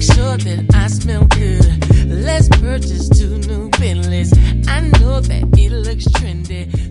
sure that I smell good. Let's purchase 2 new Bentleys. I know that it looks trendy.